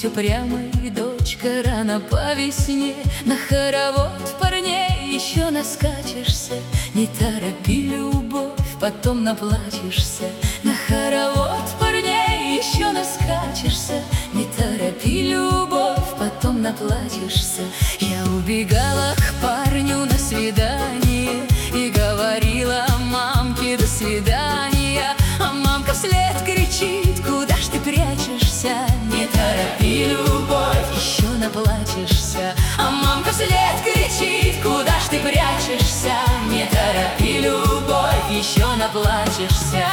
быть упрямой, дочка, рано по весне. На хоровод парней еще наскачешься. Не торопи любовь, потом наплачешься. На хоровод парней еще наскачешься. Не торопи любовь, потом наплачешься. Я убегала к парню на свидание и говорила мамке до свидания. А мамка вслед кричит: куда ж ты прячешься? Не торопи любовь, еще наплачешься. А мамка вслед кричит: куда ж ты прячешься? Не торопи любовь, еще наплачешься.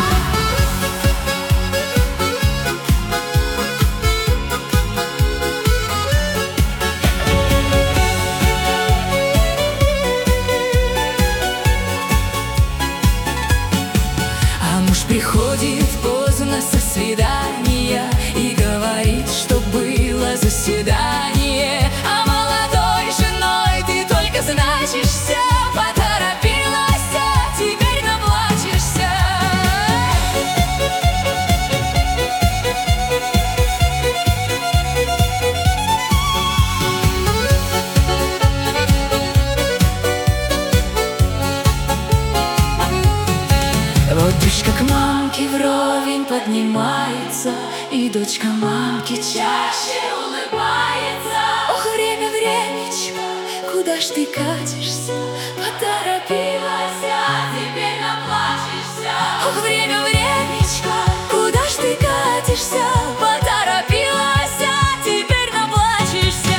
Приходит поздно со свидания и говорит, что было заседание. А молодой женой ты только значишься. Поторопилась, а теперь наплачешься. Вот дочка к мамке вровень поднимается, и дочка мамке чаще улыбается. Ох, время, времечко, куда ж ты катишься? Поторопилась, а теперь наплачешься. Ох, время, времечко, куда ж ты катишься? Поторопилась, а теперь наплачешься.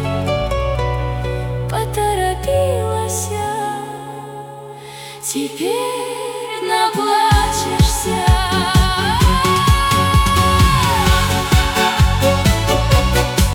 Теперь